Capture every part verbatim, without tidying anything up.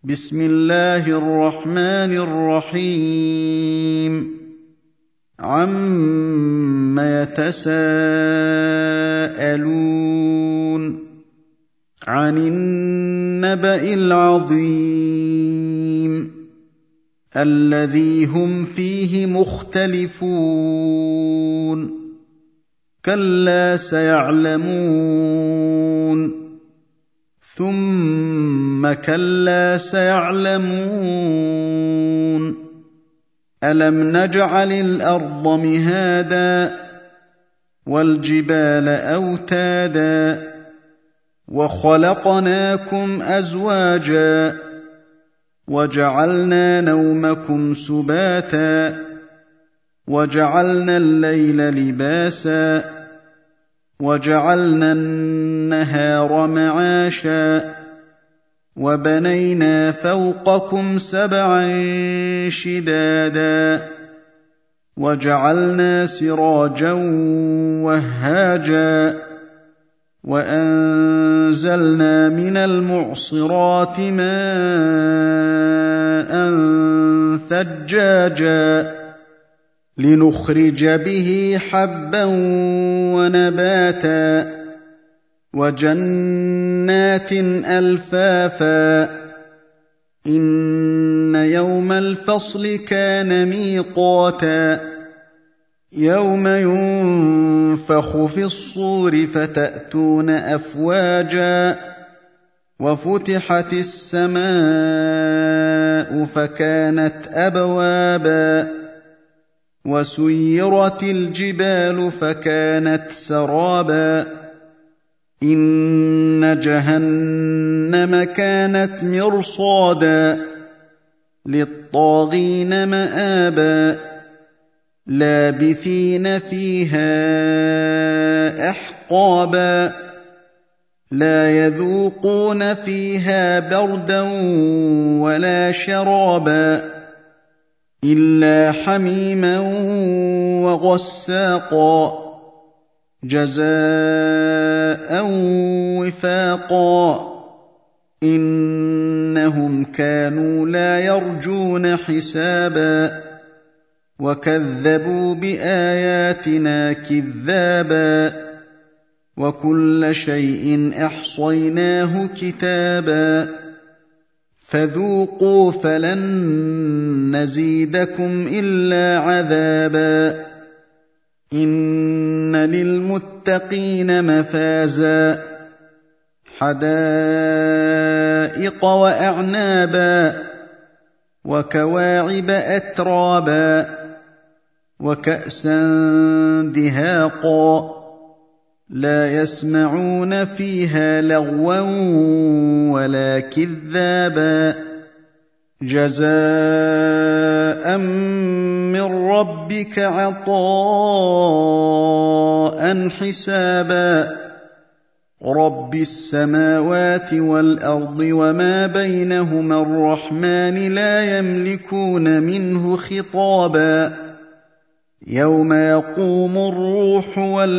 بسم الله الرحمن الرحيم عَمَّ يَتَسَاءَلُونَ عَنِ النَّبَإِ الْعَظِيمِ الَّذِي هُمْ فِيهِ مُخْتَلِفُونَ كَلَّا سَيَعْلَمُونَ ثُمَّ كَلَّا سَيَعْلَمُونَ أَلَمْ نَجْعَلِ الْأَرْضَ مِهَادًا وَالْجِبَالَ أَوْتَادًا وَخَلَقْنَاكُمْ أَزْوَاجًا وَجَعَلْنَا نَوْمَكُمْ سُبَاتًا وَجَعَلْنَا اللَّيْلَ لِبَاسًا وَجَعَلْنَا النَّهَارَ مَعَاشًا وَبَنَيْنَا فَوْقَكُمْ سَبْعًا شِدَادًا وَجَعَلْنَا سِرَاجًا وَهَّاجًا وَأَنزَلْنَا مِنَ الْمُعْصِرَاتِ مَاءً ثَجَّاجًا لِنُخْرِجَ بِهِ حَبًّا وَنَبَاتًا وَجَنَّاتٍ أَلْفَافًا إِنَّ يَوْمَ الْفَصْلِ كَانَ مِيقَاتًا يَوْمَ يُنفَخُ فِي الصُّورِ فَتَأْتُونَ أَفْوَاجًا وَفُتِحَتِ السَّمَاءُ فَكَانَتْ أَبْوَابًا وَسُيِّرَتِ الْجِبَالُ فَكَانَتْ سَرَابًا إِنَّ جَهَنَّمَ كَانَتْ مِرْصَادًا لِّلطَّاغِينَ مَآبًا لَّابِثِينَ فِيهَا أَحْقَابًا لَّا يَذُوقُونَ فِيهَا بَرْدًا وَلَا شَرَابًا إِلَّا حَمِيمًا وَغَسَّاقًا جَزَاءً وِفَاقًا إِنَّهُمْ كَانُوا لَا يَرْجُونَ حِسَابًا وَكَذَّبُوا بِآيَاتِنَا كِذَّابًا وَكُلَّ شَيْءٍ أَحْصَيْنَاهُ كِتَابًا فَذُوقُوا فَلَن نَّزِيدَكُمْ إِلَّا عَذَابًا إِنَّ لِلْمُتَّقِينَ مَفَازًا حَدَائِقَ وَأَعْنَابًا وَكَوَاعِبَ أَتْرَابًا وَكَأْسًا دِهَاقًا لَّا يَسْمَعُونَ فِيهَا لَغْوًا وَلَا كِذَّابًا جَزَاءً مِّن رَّبِّكَ عَطَاءً حِسَابًا رَّبِّ السَّمَاوَاتِ وَالْأَرْضِ وَمَا بَيْنَهُمَا الرَّحْمَٰنِ لَا يَمْلِكُونَ مِنْهُ خِطَابًا يَوْمَ يَقُومُ الرُّوحُ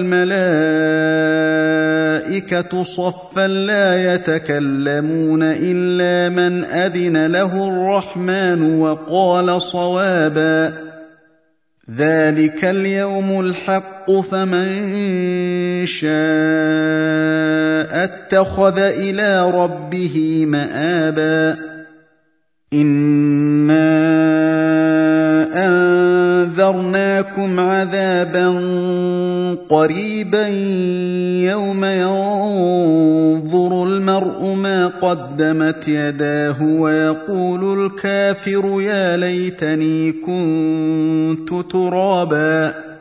وَالْمَلَائِكَةُ صَفًّا لَّا يَتَكَلَّمُونَ إِلَّا مَنْ أَذِنَ لَهُ الرَّحْمَٰنُ وَقَالَ صَوَابًا ذَٰلِكَ الْيَوْمُ الْحَقُّ فَمَن شَاءَ اتَّخَذَ إِلَىٰ رَبِّهِ مَآبًا إِنَّا أَنذَرْنَاكُمْ عَذَابًا قَرِيبًا يَوْمَ يَنظُرُ الْمَرْءُ مَا قَدَّمَتْ يَدَاهُ وَيَقُولُ الْكَافِرُ يَا لَيْتَنِي كُنتُ تُرَابًا